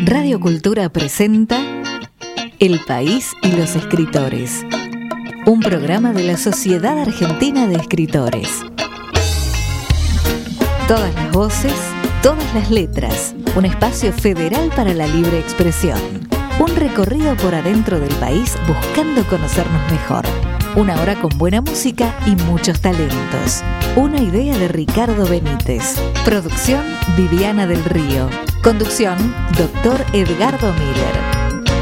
Radio Cultura presenta El País y los Escritores, un programa de la Sociedad Argentina de Escritores. Todas las voces, todas las letras, un espacio federal para la libre expresión. Un recorrido por adentro del país buscando conocernos mejor. Una hora con buena música y muchos talentos. Una idea de Ricardo Benítez. Producción Viviana del Río. Conducción Dr. Edgardo Miller.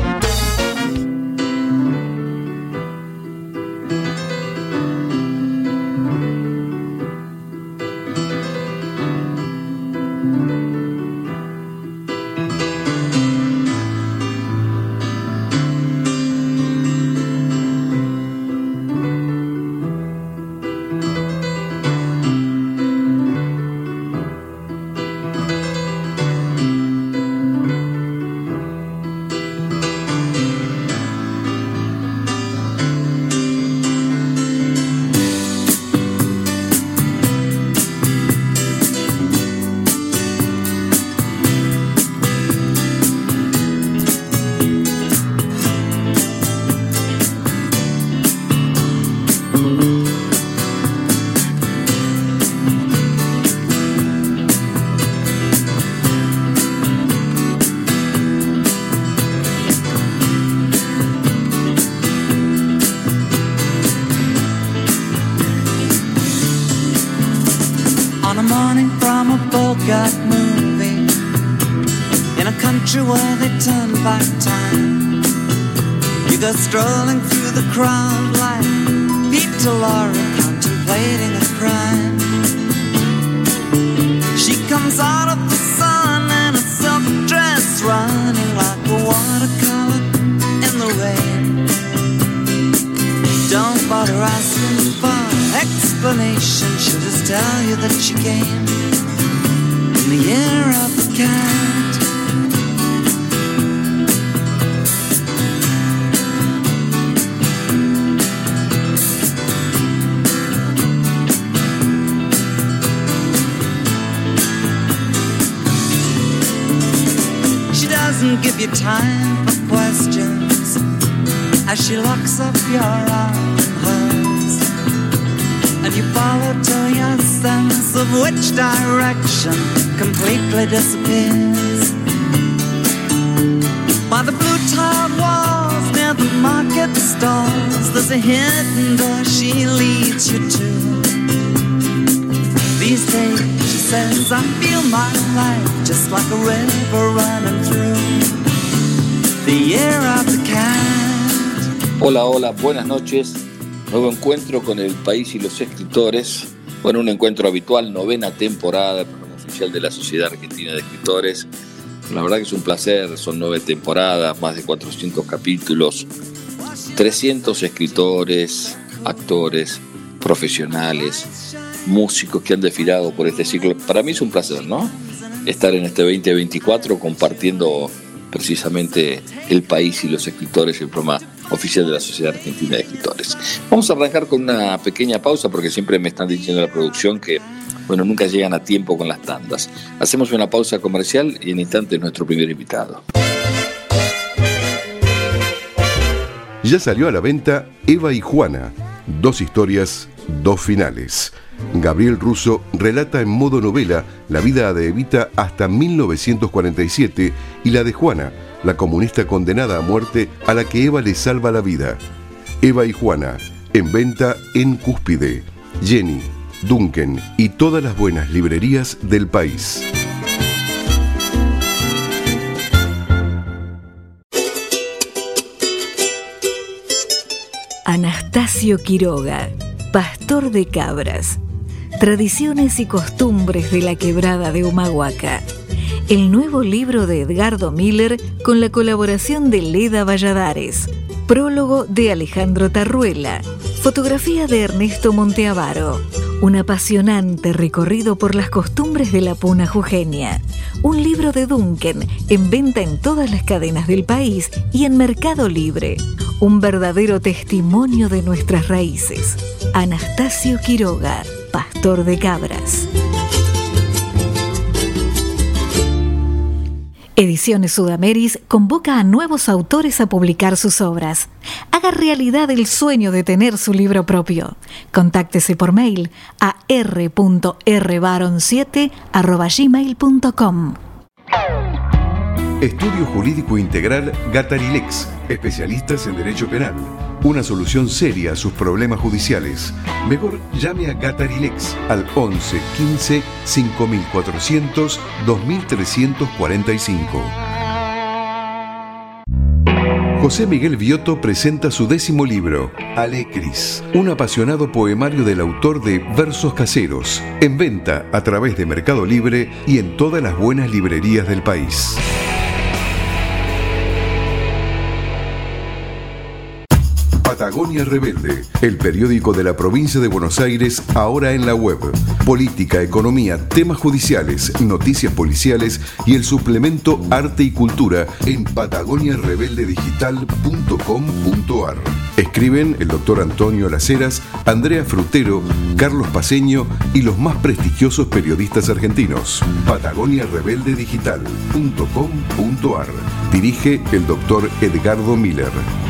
Where they turn back time. You go strolling through the crowd like Peter Lorre contemplating a crime. She comes out of the sun in a silk dress, running like a watercolor in the rain. Don't bother asking for explanation, she'll just tell you that she came in the year of the cat. Give you time for questions as she locks up your arm in hers, and you follow till your sense of which direction completely disappears. By the blue tiled walls near the market stalls, there's a hidden door she leads you to. These days, she says, I feel my life just like a river running through the year of the cat. Hola, buenas noches. Nuevo encuentro con El País y los Escritores. Bueno, un encuentro habitual, 9ª temporada, programa oficial de la Sociedad Argentina de Escritores. La verdad que es un placer, son 9 temporadas, más de 400 capítulos, 300 escritores, actores, profesionales, músicos que han desfilado por este ciclo. Para mí es un placer, ¿no? Estar en este 2024 compartiendo precisamente El País y los Escritores, el programa oficial de la Sociedad Argentina de Escritores. Vamos a arrancar con una pequeña pausa porque siempre me están diciendo la producción que, bueno, nunca llegan a tiempo con las tandas. Hacemos una pausa comercial y en instantes nuestro primer invitado. Ya salió a la venta Eva y Juana, 2 historias, 2 finales. Gabriel Russo relata en modo novela la vida de Evita hasta 1947 y la de Juana, la comunista condenada a muerte a la que Eva le salva la vida. Eva y Juana, en venta en Cúspide, Jenny, Duncan y todas las buenas librerías del país. Anastasio Quiroga, pastor de cabras. Tradiciones y costumbres de la quebrada de Humahuaca. El nuevo libro de Edgardo Miller con la colaboración de Leda Valladares. Prólogo de Alejandro Tarruela. Fotografía de Ernesto Monteavaro. Un apasionante recorrido por las costumbres de la puna jujeña. Un libro de Duncan en venta en todas las cadenas del país y en Mercado Libre. Un verdadero testimonio de nuestras raíces. Anastasio Quiroga, pastor de cabras. Ediciones Sudameris convoca a nuevos autores a publicar sus obras. Haga realidad el sueño de tener su libro propio. Contáctese por mail a r.rbaron7@gmail.com. Estudio Jurídico Integral Gatarilex, especialistas en derecho penal. Una solución seria a sus problemas judiciales. Mejor llame a Gatarilex al 11 15 5400 2345. José Miguel Viotto presenta su 10º libro, Alecris, un apasionado poemario del autor de Versos Caseros, en venta a través de Mercado Libre y en todas las buenas librerías del país. Patagonia Rebelde, el periódico de la provincia de Buenos Aires, ahora en la web. Política, economía, temas judiciales, noticias policiales y el suplemento Arte y Cultura en patagoniarebeldedigital.com.ar. Escriben el doctor Antonio Las Heras, Andrea Frutero, Carlos Paceño y los más prestigiosos periodistas argentinos. patagoniarebeldedigital.com.ar. Dirige el doctor Edgardo Miller.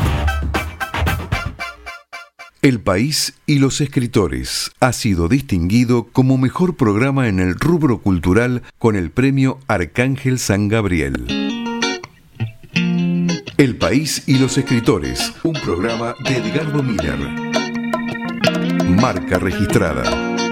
El País y los Escritores ha sido distinguido como mejor programa en el rubro cultural con el premio Arcángel San Gabriel. El País y los Escritores, un programa de Edgardo Miller. Marca registrada.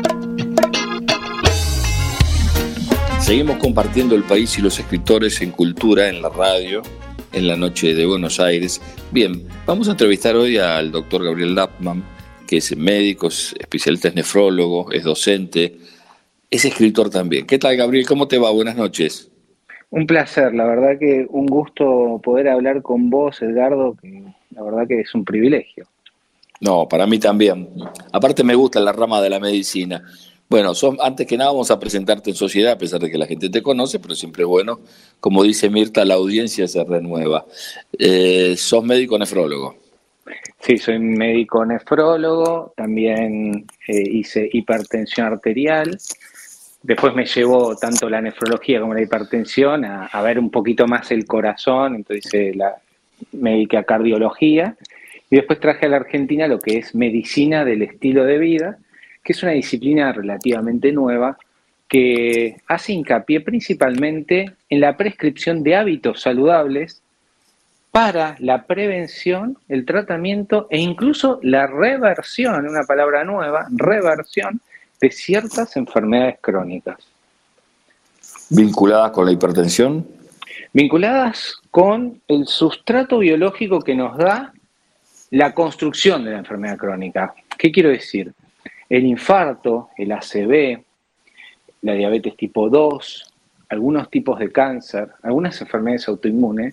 Seguimos compartiendo El País y los Escritores en Cultura, en la radio, en la noche de Buenos Aires. Bien, vamos a entrevistar hoy al doctor Gabriel Lapman, que es médico, es especialista, es nefrólogo, es docente, es escritor también. ¿Qué tal, Gabriel? ¿Cómo te va? Buenas noches. Un placer, la verdad que un gusto poder hablar con vos, Edgardo, que la verdad que es un privilegio. No, para mí también. Aparte me gusta la rama de la medicina. Bueno, antes que nada vamos a presentarte en sociedad, a pesar de que la gente te conoce, pero siempre es bueno, como dice Mirta, la audiencia se renueva. Sos médico nefrólogo. Sí, soy médico nefrólogo, también hice hipertensión arterial. Después me llevó tanto la nefrología como la hipertensión a ver un poquito más el corazón, entonces me dediqué a cardiología. Y después traje a la Argentina lo que es medicina del estilo de vida, que es una disciplina relativamente nueva que hace hincapié principalmente en la prescripción de hábitos saludables para la prevención, el tratamiento e incluso la reversión, una palabra nueva, reversión de ciertas enfermedades crónicas. ¿Vinculadas con la hipertensión? Vinculadas con el sustrato biológico que nos da la construcción de la enfermedad crónica. ¿Qué quiero decir? El infarto, el ACV, la diabetes tipo 2, algunos tipos de cáncer, algunas enfermedades autoinmunes,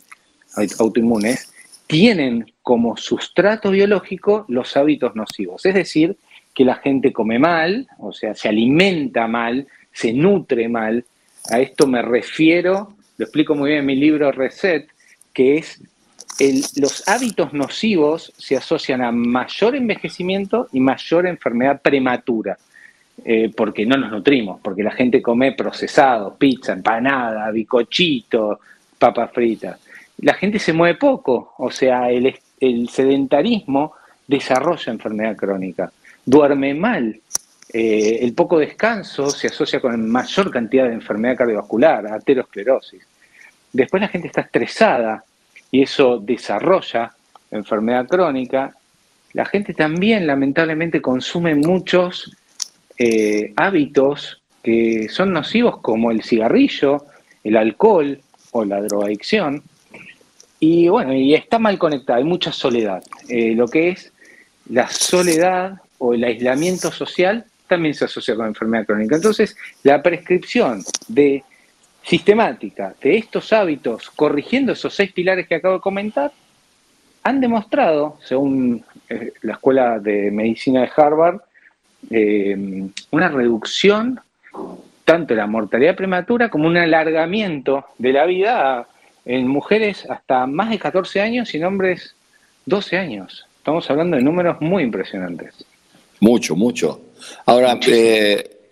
tienen como sustrato biológico los hábitos nocivos. Es decir, que la gente come mal, o sea, se alimenta mal, se nutre mal. A esto me refiero, lo explico muy bien en mi libro Reset, que es los hábitos nocivos se asocian a mayor envejecimiento y mayor enfermedad prematura, porque no nos nutrimos, porque la gente come procesado, pizza, empanada, bizcochito, papas fritas. La gente se mueve poco, o sea, el sedentarismo desarrolla enfermedad crónica, duerme mal, el poco descanso se asocia con mayor cantidad de enfermedad cardiovascular, aterosclerosis. Después la gente está estresada, y eso desarrolla enfermedad crónica. La gente también, lamentablemente, consume muchos hábitos que son nocivos, como el cigarrillo, el alcohol o la drogadicción. Y bueno, y está mal conectada, hay mucha soledad. Lo que es la soledad o el aislamiento social también se asocia con enfermedad crónica. Entonces, la prescripción sistemática de estos hábitos, corrigiendo esos 6 pilares que acabo de comentar, han demostrado, según la Escuela de Medicina de Harvard, una reducción tanto de la mortalidad prematura como un alargamiento de la vida en mujeres hasta más de 14 años y en hombres 12 años. Estamos hablando de números muy impresionantes. Mucho, mucho. Ahora,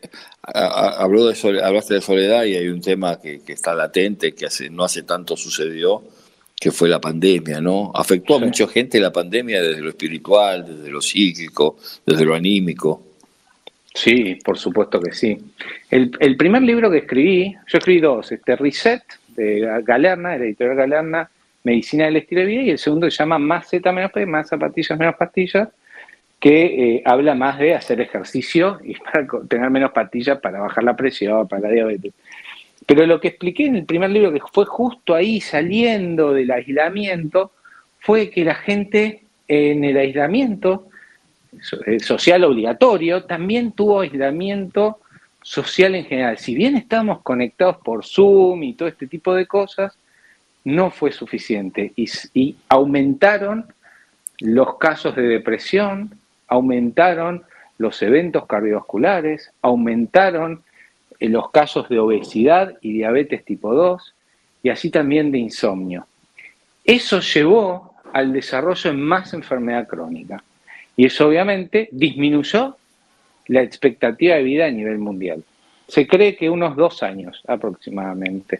hablaste de soledad y hay un tema que está latente, que no hace tanto sucedió, que fue la pandemia, ¿no? Afectó a mucha gente la pandemia desde lo espiritual, desde lo psíquico, desde lo anímico. Sí, por supuesto que sí. El primer libro que escribí, yo escribí dos, Reset, de Galerna, de la editorial Galerna, Medicina del Estilo de Vida, y el segundo se llama Más Z, menos P, Más zapatillas, menos pastillas, que habla más de hacer ejercicio y para tener menos pastillas para bajar la presión, para la diabetes. Pero lo que expliqué en el primer libro, que fue justo ahí saliendo del aislamiento, fue que la gente en el aislamiento social obligatorio también tuvo aislamiento social en general. Si bien estábamos conectados por Zoom y todo este tipo de cosas, no fue suficiente y aumentaron los casos de depresión, aumentaron los eventos cardiovasculares, aumentaron los casos de obesidad y diabetes tipo 2 y así también de insomnio. Eso llevó al desarrollo en más enfermedad crónica y eso obviamente disminuyó la expectativa de vida a nivel mundial. Se cree que unos 2 años aproximadamente.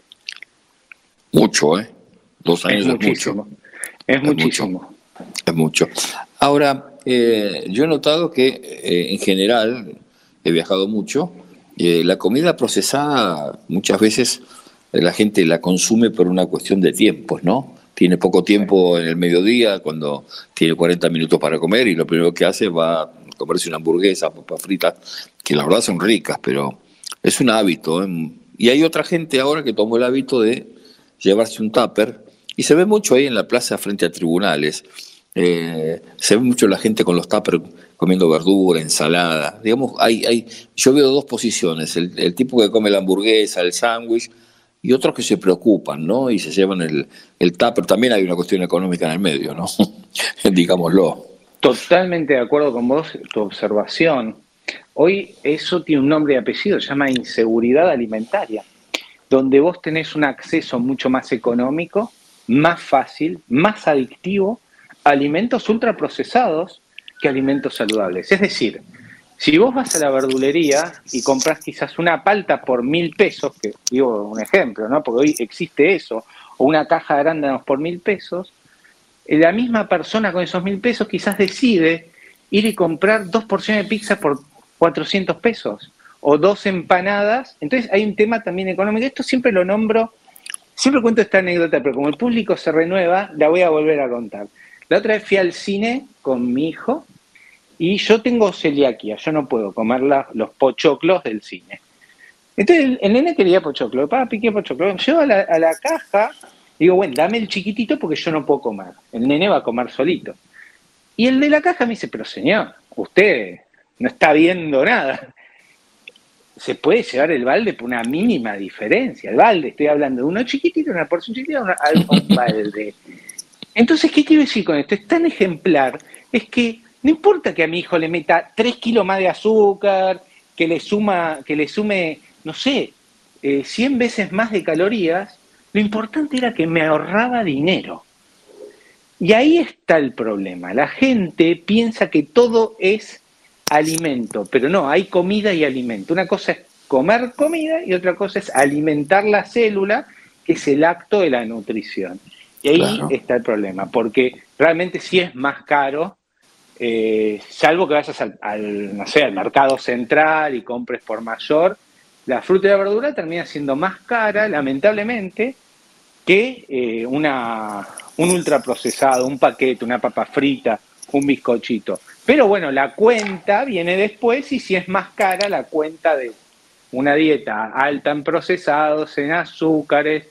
Mucho, ¿eh? 2 años es mucho. Es muchísimo. Es mucho. Ahora, yo he notado que en general, he viajado mucho, la comida procesada muchas veces la gente la consume por una cuestión de tiempos, ¿no? Tiene poco tiempo en el mediodía, cuando tiene 40 minutos para comer y lo primero que hace va a comerse una hamburguesa, papas fritas, que la verdad son ricas, pero es un hábito, ¿eh? Y hay otra gente ahora que tomó el hábito de llevarse un tupper, y se ve mucho ahí en la plaza frente a tribunales. Se ve mucho la gente con los tuppers comiendo verdura, ensalada. Digamos, yo veo dos posiciones, el tipo que come la hamburguesa, el sándwich, y otros que se preocupan, ¿no? Y se llevan el tupper. También hay una cuestión económica en el medio, ¿no? Digámoslo. Totalmente de acuerdo con vos, tu observación. Hoy eso tiene un nombre y apellido, se llama inseguridad alimentaria, donde vos tenés un acceso mucho más económico, más fácil, más adictivo a alimentos ultraprocesados que alimentos saludables. Es decir, si vos vas a la verdulería y compras quizás una palta por 1.000 pesos, que digo un ejemplo, ¿no? Porque hoy existe eso, o una caja de arándanos por 1.000 pesos, la misma persona con esos 1.000 pesos quizás decide ir y comprar 2 porciones de pizza por 400 pesos, o 2 empanadas. Entonces hay un tema también económico. Esto siempre lo nombro, siempre cuento esta anécdota, pero como el público se renueva, la voy a volver a contar. La otra vez fui al cine con mi hijo y yo tengo celiaquia, yo no puedo comer los pochoclos del cine. Entonces el nene quería pochoclo, papi, ¿qué pochoclo? Llego a la caja, digo, bueno, dame el chiquitito porque yo no puedo comer. El nene va a comer solito. Y el de la caja me dice, pero señor, usted no está viendo nada. Se puede llevar el balde por una mínima diferencia. El balde, estoy hablando de uno chiquitito, una porción chiquitita, un balde. Entonces, ¿qué quiero decir con esto? Es tan ejemplar, es que no importa que a mi hijo le meta 3 kilos más de azúcar, que le sume, no sé, 100 veces más de calorías, lo importante era que me ahorraba dinero. Y ahí está el problema. La gente piensa que todo es alimento, pero no, hay comida y alimento. Una cosa es comer comida y otra cosa es alimentar la célula, que es el acto de la nutrición. Y ahí está el problema, porque realmente sí es más caro, salvo que vayas no sé, al mercado central y compres por mayor, la fruta y la verdura termina siendo más cara, lamentablemente, que un ultraprocesado, un paquete, una papa frita, un bizcochito. Pero bueno, la cuenta viene después y si es más cara la cuenta de una dieta alta en procesados, en azúcares,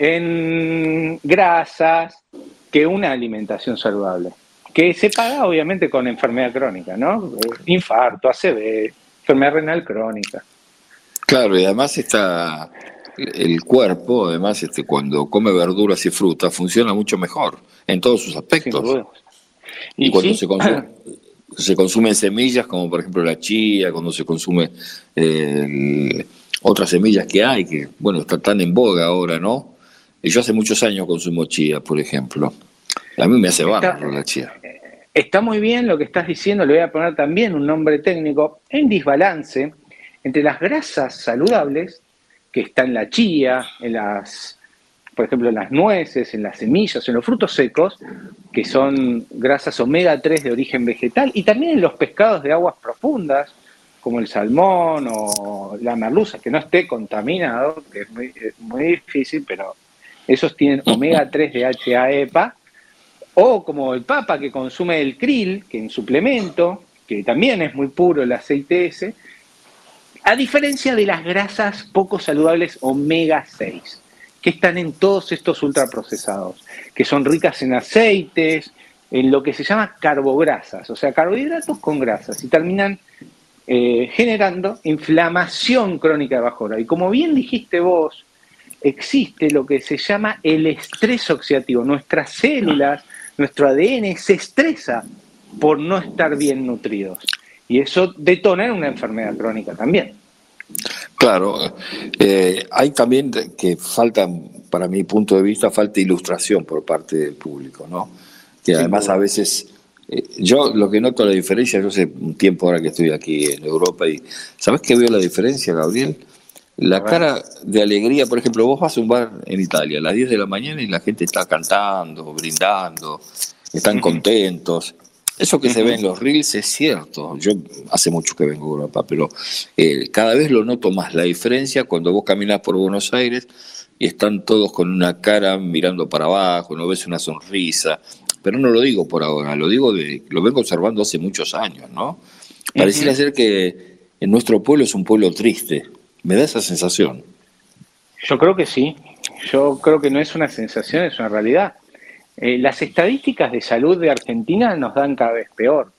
en grasas, que una alimentación saludable. Que se paga obviamente con enfermedad crónica, ¿no? Infarto, ACV, enfermedad renal crónica. Claro, y además el cuerpo, además cuando come verduras y frutas, funciona mucho mejor en todos sus aspectos. Y cuando ¿sí? se consumen semillas, como por ejemplo la chía, cuando se consume otras semillas que hay, que bueno, están tan en boga ahora, ¿no? Y yo hace muchos años consumo chía, por ejemplo. A mí me hace bárbaro la chía. Está muy bien lo que estás diciendo, le voy a poner también un nombre técnico. En desbalance entre las grasas saludables, que está en la chía, por ejemplo, en las nueces, en las semillas, en los frutos secos, que son grasas omega 3 de origen vegetal, y también en los pescados de aguas profundas, como el salmón o la merluza, que no esté contaminado, que es muy difícil, pero esos tienen omega 3 de DHA, EPA, o como el papa que consume el krill, que en suplemento, que también es muy puro el aceite ese, a diferencia de las grasas poco saludables omega 6, que están en todos estos ultraprocesados, que son ricas en aceites, en lo que se llama carbograsas, o sea, carbohidratos con grasas, y terminan generando inflamación crónica de bajo grado. Y como bien dijiste vos, existe lo que se llama el estrés oxidativo. Nuestras células, nuestro ADN se estresa por no estar bien nutridos. Y eso detona en una enfermedad crónica también. Claro, hay también que falta, para mi punto de vista, falta ilustración por parte del público, ¿no? Que además a veces, yo lo que noto la diferencia, yo hace un tiempo ahora que estoy aquí en Europa y ¿sabes qué veo la diferencia, Gabriel? La cara de alegría, por ejemplo, vos vas a un bar en Italia a las 10 de la mañana y la gente está cantando, brindando, están contentos. Eso que se ve en los reels es cierto. Yo hace mucho que vengo a Europa, pero cada vez lo noto más la diferencia cuando vos caminás por Buenos Aires y están todos con una cara mirando para abajo, no ves una sonrisa. Pero no lo digo por ahora, lo vengo observando hace muchos años, ¿no? Pareciera ser que en nuestro pueblo es un pueblo triste. Me da esa sensación. Yo creo que sí. Yo creo que no es una sensación, es una realidad. Las estadísticas de salud de Argentina nos dan cada vez peor.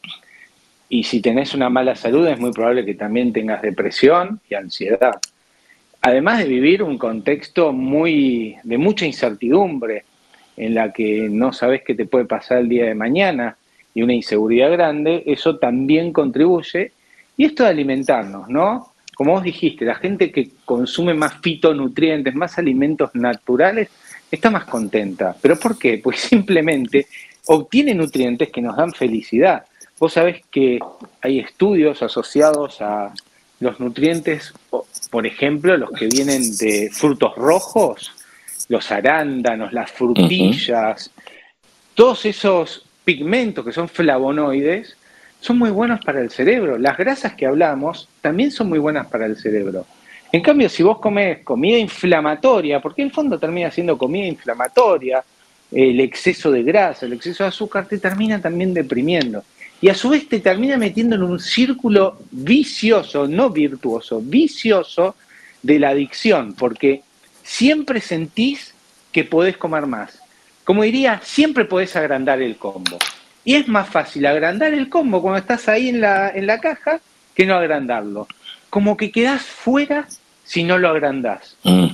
Y si tenés una mala salud es muy probable que también tengas depresión y ansiedad. Además de vivir un contexto de mucha incertidumbre, en la que no sabes qué te puede pasar el día de mañana y una inseguridad grande, eso también contribuye. Y esto de alimentarnos, ¿no? Como vos dijiste, la gente que consume más fitonutrientes, más alimentos naturales, está más contenta. ¿Pero por qué? Pues simplemente obtiene nutrientes que nos dan felicidad. Vos sabés que hay estudios asociados a los nutrientes, por ejemplo, los que vienen de frutos rojos, los arándanos, las frutillas, todos esos pigmentos que son flavonoides, son muy buenos para el cerebro. Las grasas que hablamos también son muy buenas para el cerebro. En cambio, si vos comes comida inflamatoria, porque en el fondo termina siendo comida inflamatoria, el exceso de grasa, el exceso de azúcar, te termina también deprimiendo. Y a su vez te termina metiendo en un círculo vicioso, no virtuoso, vicioso de la adicción, porque siempre sentís que podés comer más. Como diría, siempre podés agrandar el combo. Y es más fácil agrandar el combo cuando estás ahí en la caja que no agrandarlo. Como que quedás fuera si no lo agrandás.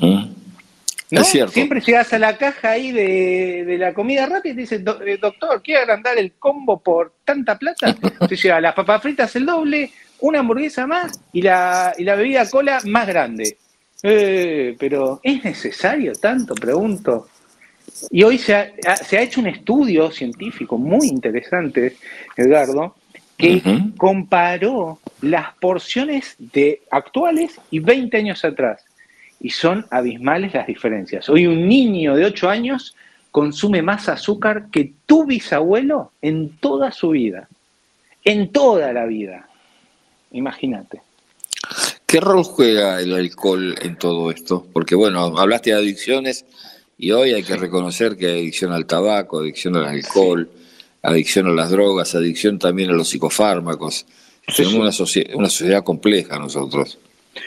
¿No? Es cierto. Siempre llegás a la caja ahí de la comida rápida y te dicen, doctor, ¿quiere agrandar el combo por tanta plata? Te llega las papas fritas el doble, una hamburguesa más y la bebida cola más grande. Pero ¿es necesario tanto? Pregunto. Y hoy se ha hecho un estudio científico muy interesante, Edgardo, que comparó las porciones de actuales y 20 años atrás. Y son abismales las diferencias. Hoy un niño de 8 años consume más azúcar que tu bisabuelo en toda su vida. En toda la vida. Imagínate. ¿Qué rol juega el alcohol en todo esto? Porque bueno, hablaste de adicciones y hoy hay que reconocer que hay adicción al tabaco, adicción al alcohol, adicción a las drogas, adicción también a los psicofármacos. Tenemos una sociedad compleja nosotros.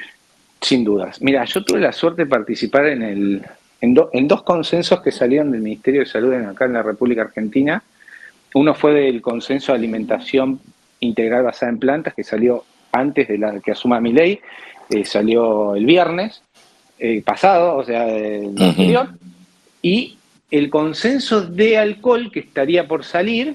Sin dudas. Mira, yo tuve la suerte de participar en dos consensos que salieron del Ministerio de Salud acá en la República Argentina. Uno fue del consenso de alimentación integral basada en plantas, que salió antes de la que asuma Milei, salió el viernes pasado, o sea, el anterior, y el consenso de alcohol que estaría por salir,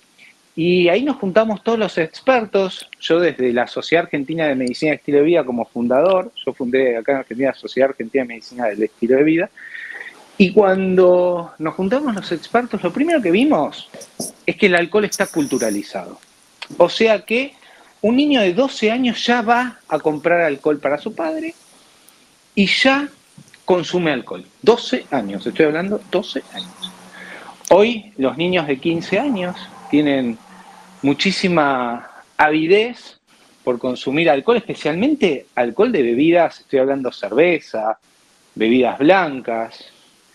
y ahí nos juntamos todos los expertos, yo desde la Sociedad Argentina de Medicina de Estilo de Vida como fundador, yo fundé acá en Argentina la Sociedad Argentina de Medicina del Estilo de Vida, y cuando nos juntamos los expertos, lo primero que vimos es que el alcohol está culturalizado. O sea que un niño de 12 años ya va a comprar alcohol para su padre y ya consume alcohol. 12 años, estoy hablando 12 años. Hoy los niños de 15 años tienen muchísima avidez por consumir alcohol, especialmente alcohol de bebidas, estoy hablando cerveza, bebidas blancas,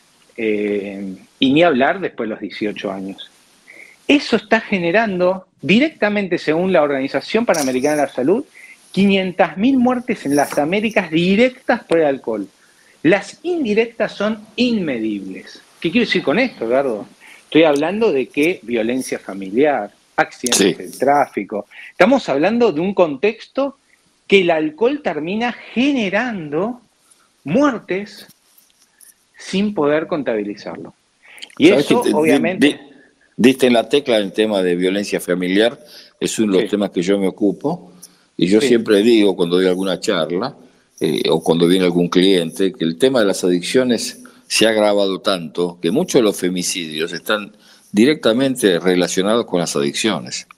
y ni hablar después de los 18 años. Eso está generando directamente, según la Organización Panamericana de la Salud, 500.000 muertes en las Américas directas por el alcohol. Las indirectas son inmedibles. ¿Qué quiero decir con esto, Eduardo? Estoy hablando de que violencia familiar, accidentes de tráfico. Estamos hablando de un contexto que el alcohol termina generando muertes sin poder contabilizarlo. Y eso, obviamente... Diste en la tecla el tema de violencia familiar, es uno de los temas que yo me ocupo, y yo siempre digo cuando doy alguna charla, o cuando viene algún cliente, que el tema de las adicciones se ha agravado tanto que muchos de los femicidios están directamente relacionados con las adicciones.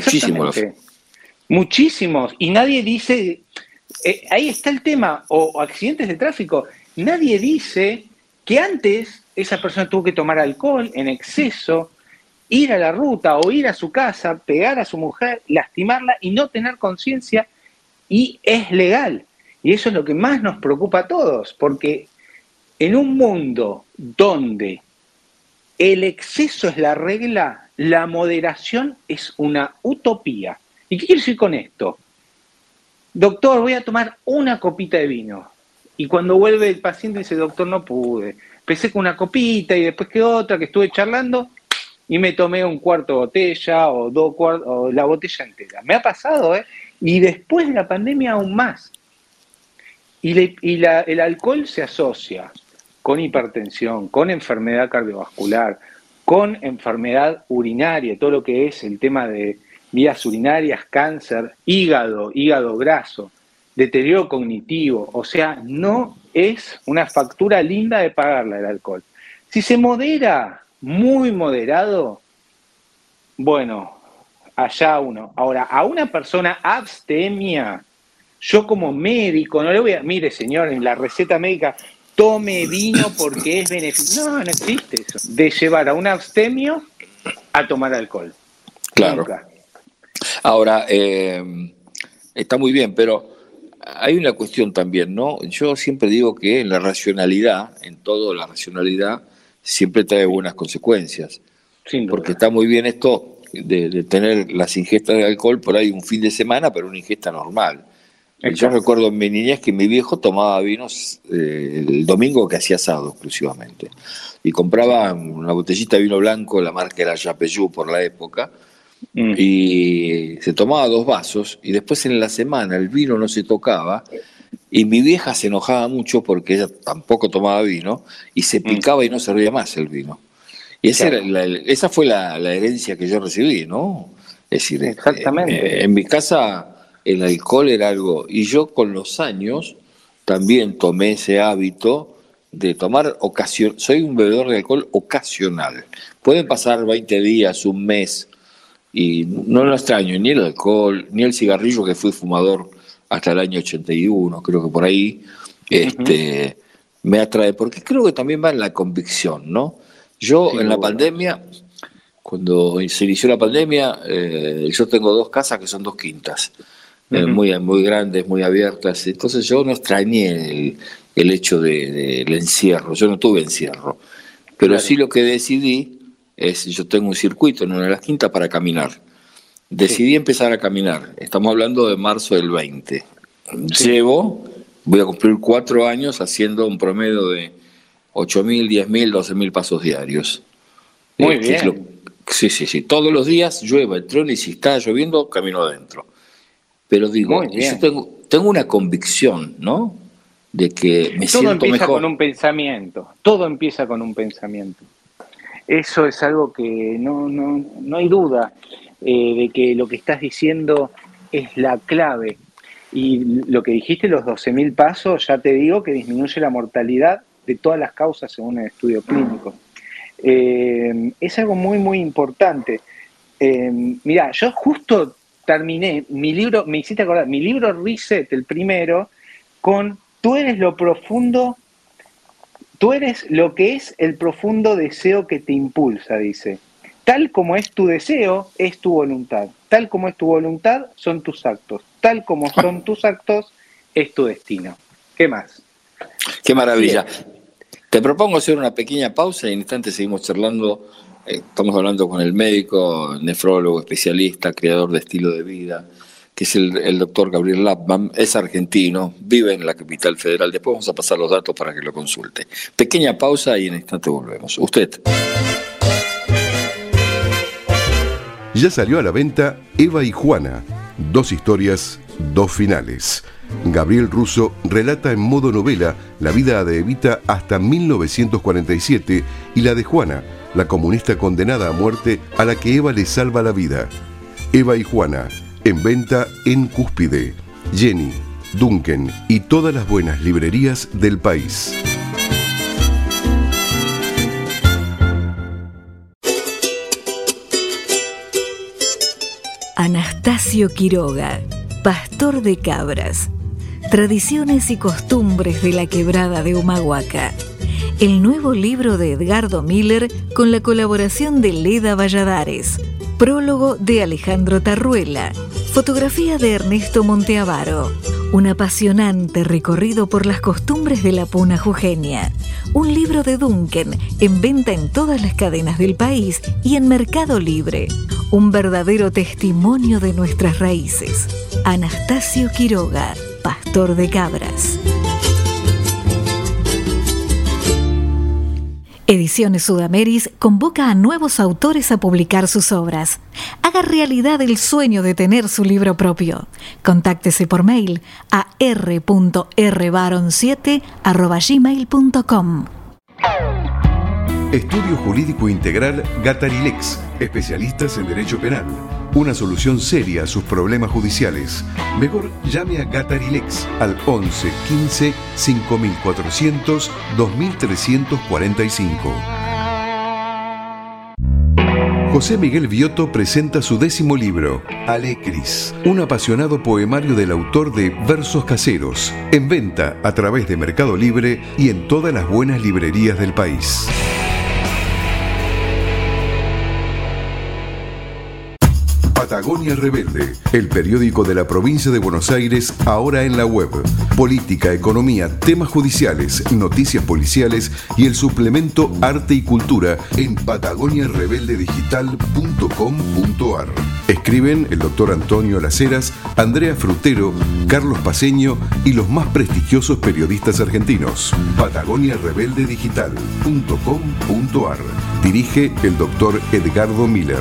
Muchísimos. Y nadie dice, ahí está el tema, o accidentes de tráfico, nadie dice que antes esa persona tuvo que tomar alcohol en exceso, ir a la ruta o ir a su casa, pegar a su mujer, lastimarla y no tener conciencia, y es legal. Y eso es lo que más nos preocupa a todos, porque en un mundo donde el exceso es la regla, la moderación es una utopía. ¿Y qué quiero decir con esto? Doctor, voy a tomar una copita de vino. Y cuando vuelve el paciente dice, doctor, no pude. Empecé con una copita y después que otra, que estuve charlando, y me tomé un cuarto de botella o o la botella entera. Me ha pasado, ¿eh? Y después de la pandemia aún más. El alcohol se asocia con hipertensión, con enfermedad cardiovascular, con enfermedad urinaria, todo lo que es el tema de vías urinarias, cáncer, hígado graso, deterioro cognitivo. O sea, no es una factura linda de pagarla el alcohol. Si se modera, muy moderado, bueno, allá uno. Ahora, a una persona abstemia, yo como médico, no le voy a, mire señor, en la receta médica, tome vino porque es beneficioso. No, no existe eso. De llevar a un abstemio a tomar alcohol. Claro. Nunca. Ahora, está muy bien, pero hay una cuestión también, ¿no? Yo siempre digo que la racionalidad, en todo la racionalidad, siempre trae buenas consecuencias. Sin duda. Porque está muy bien esto de tener las ingestas de alcohol por ahí un fin de semana, pero una ingesta normal. Yo recuerdo en mi niñez que mi viejo tomaba vinos el domingo que hacía asado exclusivamente. Y compraba una botellita de vino blanco, la marca era Yapeyú por la época, y se tomaba 2 vasos, y después en la semana el vino no se tocaba, y mi vieja se enojaba mucho porque ella tampoco tomaba vino, y se picaba y no servía más el vino. Y esa fue la herencia que yo recibí, ¿no? Es decir, exactamente. En mi casa el alcohol era algo, y yo con los años también tomé ese hábito de tomar soy un bebedor de alcohol ocasional. Pueden pasar 20 días, un mes, y no lo extraño, ni el alcohol, ni el cigarrillo, que fui fumador hasta el año 81, creo que por ahí, me atrae, porque creo que también va en la convicción, ¿no? Yo en la pandemia, cuando se inició la pandemia, yo tengo 2 casas que son 2 quintas, muy grandes, muy abiertas, entonces yo no extrañé el hecho del encierro, yo no tuve encierro, pero sí lo que decidí es, yo tengo un circuito en una de las quintas para caminar, decidí empezar a caminar, estamos hablando de marzo del 20, voy a cumplir 4 años haciendo un promedio de 8.000, 10.000, 12.000 pasos diarios. Muy bien. Sí. Todos los días llueva, truene, y si está lloviendo, camino adentro. Pero digo, yo tengo una convicción, ¿no? De que me siento mejor. Todo empieza con un pensamiento. Todo empieza con un pensamiento. Eso es algo que no hay duda de que lo que estás diciendo es la clave. Y lo que dijiste, los 12.000 pasos, ya te digo que disminuye la mortalidad de todas las causas según el estudio clínico. Es algo muy, muy importante. Mirá, yo justo terminé mi libro, me hiciste acordar, mi libro Reset, el primero, con tú eres lo profundo, tú eres lo que es el profundo deseo que te impulsa, dice. Tal como es tu deseo, es tu voluntad. Tal como es tu voluntad, son tus actos. Tal como son tus actos, es tu destino. ¿Qué más? Qué maravilla. Te propongo hacer una pequeña pausa y en instante seguimos charlando. Estamos hablando con el médico, nefrólogo, especialista, creador de estilo de vida, que es el doctor Gabriel Lapman. Es argentino, vive en la capital federal. Después vamos a pasar los datos para que lo consulte. Pequeña pausa y en instante volvemos. Usted. Ya salió a la venta Eva y Juana, 2 historias, 2 finales. Gabriel Russo relata en modo novela la vida de Evita hasta 1947 y la de Juana, la comunista condenada a muerte a la que Eva le salva la vida. Eva y Juana, en venta en Cúspide, Jenny, Duncan y todas las buenas librerías del país. Anastasio Quiroga, pastor de cabras. Tradiciones y costumbres de la quebrada de Humahuaca. El nuevo libro de Edgardo Miller con la colaboración de Leda Valladares. Prólogo de Alejandro Tarruela. Fotografía de Ernesto Monteavaro. Un apasionante recorrido por las costumbres de la puna jujeña. Un libro de Duncan en venta en todas las cadenas del país y en Mercado Libre. Un verdadero testimonio de nuestras raíces. Anastasio Quiroga, pastor de cabras. Ediciones Sudameris convoca a nuevos autores a publicar sus obras. Haga realidad el sueño de tener su libro propio. Contáctese por mail a r.rbaron7@gmail.com. Estudio Jurídico Integral Gatarilex, especialistas en derecho penal. Una solución seria a sus problemas judiciales. Mejor llame a Gatarilex al 11 15 5400 2345. José Miguel Viotto presenta su 10º libro, Alecris, un apasionado poemario del autor de Versos Caseros, en venta a través de Mercado Libre y en todas las buenas librerías del país. Patagonia Rebelde, el periódico de la provincia de Buenos Aires, ahora en la web. Política, economía, temas judiciales, noticias policiales y el suplemento Arte y Cultura en patagoniarebeldedigital.com.ar. Escriben el doctor Antonio Laceras, Andrea Frutero, Carlos Paceño y los más prestigiosos periodistas argentinos. patagoniarebeldedigital.com.ar. Dirige el doctor Edgardo Miller.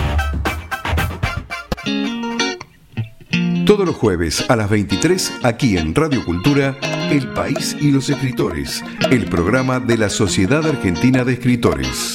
Todos los jueves a las 23, aquí en Radio Cultura, El País y los Escritores, el programa de la Sociedad Argentina de Escritores.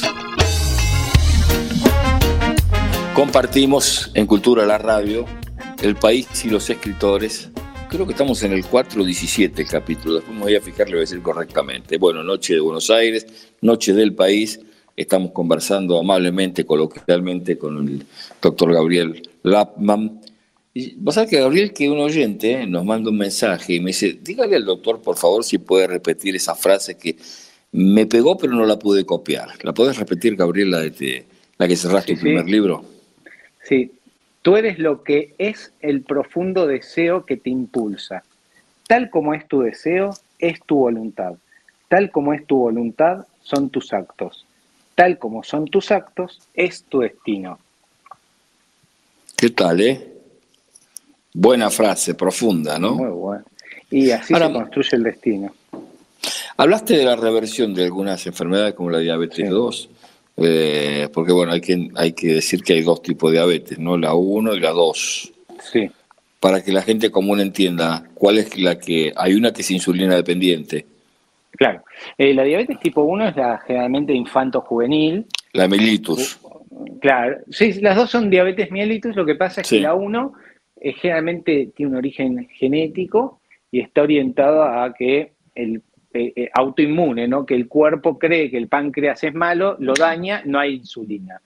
Compartimos en Cultura la Radio, El País y los Escritores. Creo que estamos en el 417 capítulo, después me voy a fijar, le voy a decir correctamente. Bueno, Noche de Buenos Aires, Noche del País. Estamos conversando amablemente, coloquialmente con el doctor Gabriel Lapman. Y vos sabés que Gabriel, que un oyente nos manda un mensaje y me dice, dígale al doctor, por favor, si puede repetir esa frase que me pegó pero no la pude copiar. ¿La podés repetir, Gabriel, la que cerraste tu primer libro? Sí. Tú eres lo que es el profundo deseo que te impulsa. Tal como es tu deseo, es tu voluntad. Tal como es tu voluntad, son tus actos. Tal como son tus actos, es tu destino. ¿Qué tal, Buena frase, profunda, ¿no? Muy bueno. Y así ahora, se construye el destino. Hablaste de la reversión de algunas enfermedades como la diabetes 2, porque bueno, hay que decir que hay 2 tipos de diabetes, ¿no? La 1 y la 2. Sí. Para que la gente común entienda cuál es la que... Hay una que es insulina dependiente. Claro. La diabetes tipo 1 es la generalmente infanto-juvenil. La mellitus. Claro. Sí, las 2 son diabetes mellitus, lo que pasa es que la 1... generalmente tiene un origen genético y está orientado a que el autoinmune, ¿no? Que el cuerpo cree que el páncreas es malo, lo daña, no hay insulina.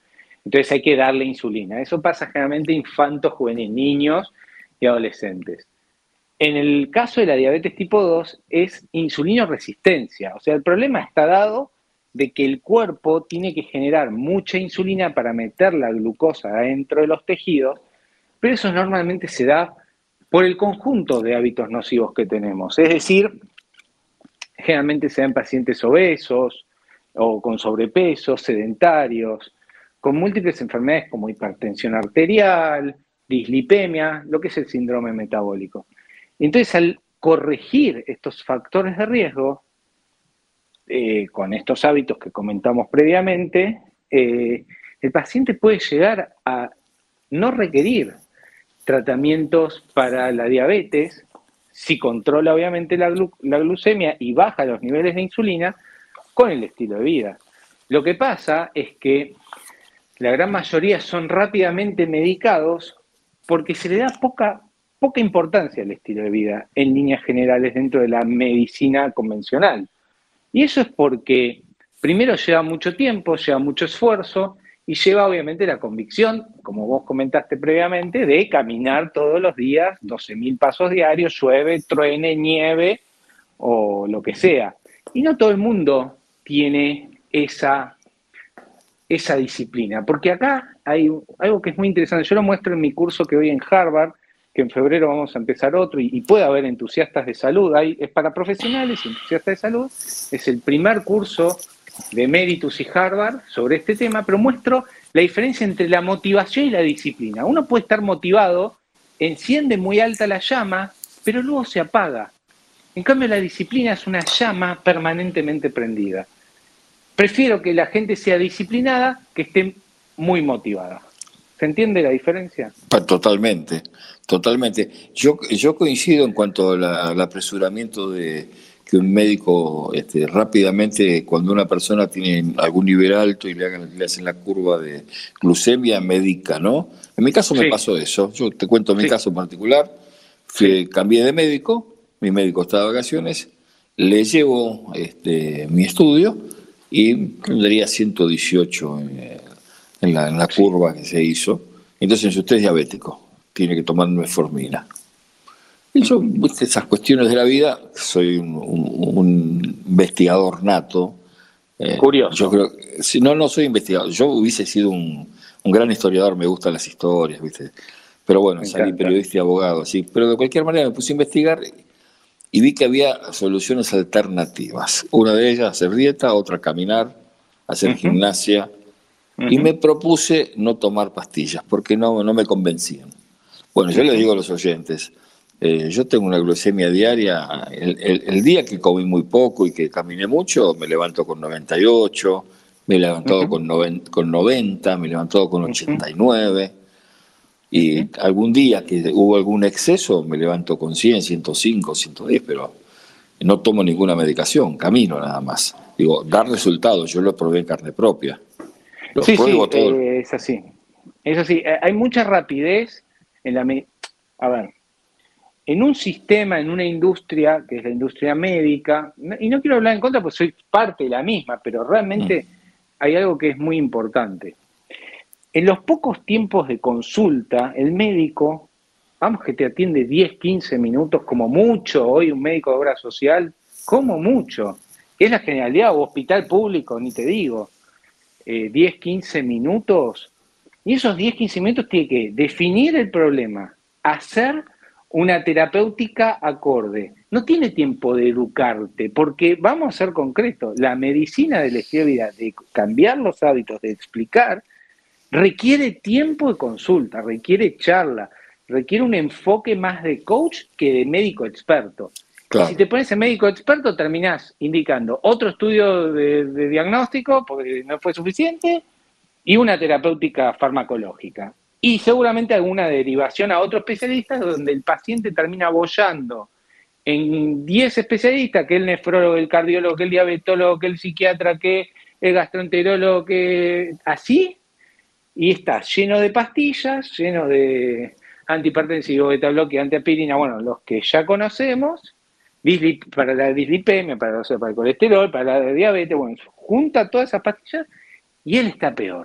Entonces hay que darle insulina. Eso pasa generalmente infantos, juvenil, niños y adolescentes. En el caso de la diabetes tipo 2 es insulinoresistencia. O sea, el problema está dado de que el cuerpo tiene que generar mucha insulina para meter la glucosa dentro de los tejidos, pero eso normalmente se da por el conjunto de hábitos nocivos que tenemos. Es decir, generalmente se da en pacientes obesos o con sobrepeso, sedentarios, con múltiples enfermedades como hipertensión arterial, dislipemia, lo que es el síndrome metabólico. Entonces, al corregir estos factores de riesgo, con estos hábitos que comentamos previamente, el paciente puede llegar a no requerir tratamientos para la diabetes si controla obviamente la glucemia y baja los niveles de insulina con el estilo de vida. Lo que pasa es que la gran mayoría son rápidamente medicados porque se le da poca importancia al estilo de vida en líneas generales dentro de la medicina convencional. Y eso es porque primero lleva mucho tiempo, lleva mucho esfuerzo y lleva obviamente la convicción, como vos comentaste previamente, de caminar todos los días 12.000 pasos diarios, llueve, truene, nieve o lo que sea. Y no todo el mundo tiene esa disciplina, porque acá hay algo que es muy interesante. Yo lo muestro en mi curso que doy en Harvard, que en febrero vamos a empezar otro, y puede haber entusiastas de salud. Es para profesionales y entusiastas de salud. Es el primer curso de Emeritus y Harvard sobre este tema, pero muestro la diferencia entre la motivación y la disciplina. Uno puede estar motivado, enciende muy alta la llama, pero luego se apaga. En cambio, la disciplina es una llama permanentemente prendida. Prefiero que la gente sea disciplinada que esté muy motivada. ¿Se entiende la diferencia? Totalmente, totalmente. Yo coincido en cuanto al apresuramiento de que un médico rápidamente, cuando una persona tiene algún nivel alto y le hacen la curva de glucemia, medica, ¿no? En mi caso me pasó eso. Yo te cuento mi caso particular. Cambié de médico, mi médico está de vacaciones, le llevo mi estudio y tendría 118 en la curva que se hizo. Entonces, usted es diabético, tiene que tomar metformina. Y yo, esas cuestiones de la vida, soy un investigador nato. Curioso. Yo creo, si no soy investigador, yo hubiese sido un gran historiador, me gustan las historias, ¿viste? Pero bueno, salí periodista y abogado, así. Pero de cualquier manera me puse a investigar y vi que había soluciones alternativas. Una de ellas, hacer dieta, otra caminar, hacer gimnasia. Y me propuse no tomar pastillas, porque no me convencían. Bueno, yo les digo a los oyentes, yo tengo una glucemia diaria, el día que comí muy poco y que caminé mucho, me levanto con 98, me he levantado con 90, me he levantado con 89, y algún día que hubo algún exceso, me levanto con 100, 105, 110, pero no tomo ninguna medicación, camino nada más. Digo, da resultados, yo lo probé en carne propia. Sí, es así. Es así. Hay mucha rapidez en en un sistema, en una industria, que es la industria médica, y no quiero hablar en contra porque soy parte de la misma, pero realmente hay algo que es muy importante. En los pocos tiempos de consulta, el médico, vamos que te atiende 10, 15 minutos como mucho, hoy un médico de obra social, como mucho, que es la generalidad, o hospital público, ni te digo. 10, 15 minutos, y esos 10, 15 minutos tiene que definir el problema, hacer una terapéutica acorde. No tiene tiempo de educarte, porque vamos a ser concretos, la medicina del estilo de vida, de cambiar los hábitos, de explicar, requiere tiempo de consulta, requiere charla, requiere un enfoque más de coach que de médico experto. Claro. Y si te pones en médico experto, terminás indicando otro estudio de diagnóstico, porque no fue suficiente, y una terapéutica farmacológica. Y seguramente alguna derivación a otro especialista, donde el paciente termina boyando en 10 especialistas, que el nefrólogo, el cardiólogo, que el diabetólogo, que el psiquiatra, que el gastroenterólogo, que así, y está lleno de pastillas, lleno de antihipertensivos, beta bloque, antiaspirina, bueno, los que ya conocemos, para la dislipemia, para el colesterol, para la diabetes, bueno, junta todas esas pastillas y él está peor.